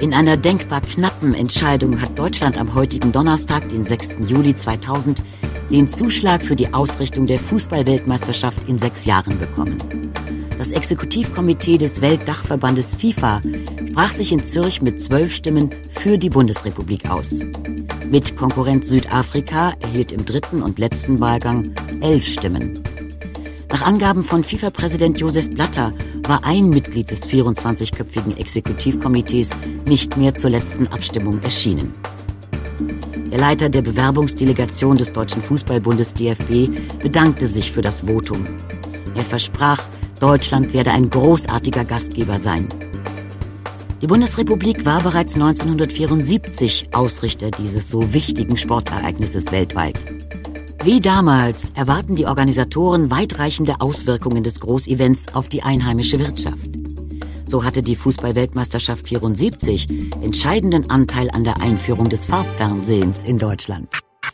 In einer denkbar knappen Entscheidung hat Deutschland am heutigen Donnerstag, den 6. Juli 2000, den Zuschlag für die Ausrichtung der Fußball-Weltmeisterschaft in 6 Jahren bekommen. Das Exekutivkomitee des Weltdachverbandes FIFA sprach sich in Zürich mit 12 Stimmen für die Bundesrepublik aus. Mit Konkurrent Südafrika erhielt im 3. und letzten Wahlgang 11 Stimmen. Nach Angaben von FIFA-Präsident Josef Blatter war ein Mitglied des 24-köpfigen Exekutivkomitees nicht mehr zur letzten Abstimmung erschienen. Der Leiter der Bewerbungsdelegation des Deutschen Fußballbundes DFB bedankte sich für das Votum. Er versprach, Deutschland werde ein großartiger Gastgeber sein. Die Bundesrepublik war bereits 1974 Ausrichter dieses so wichtigen Sportereignisses weltweit. Wie damals erwarten die Organisatoren weitreichende Auswirkungen des Großevents auf die einheimische Wirtschaft. So hatte die Fußball-Weltmeisterschaft 74 entscheidenden Anteil an der Einführung des Farbfernsehens in Deutschland.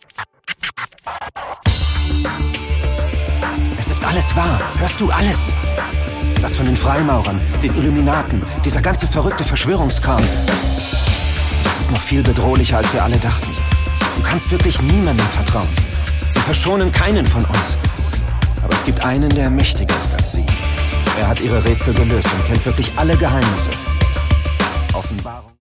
Es ist alles wahr. Hörst du alles? Das von den Freimaurern, den Illuminaten, dieser ganze verrückte Verschwörungskram. Das ist noch viel bedrohlicher, als wir alle dachten. Du kannst wirklich niemandem vertrauen. Sie verschonen keinen von uns. Aber es gibt einen, der mächtiger ist als sie. Er hat ihre Rätsel gelöst und kennt wirklich alle Geheimnisse. Offenbarung.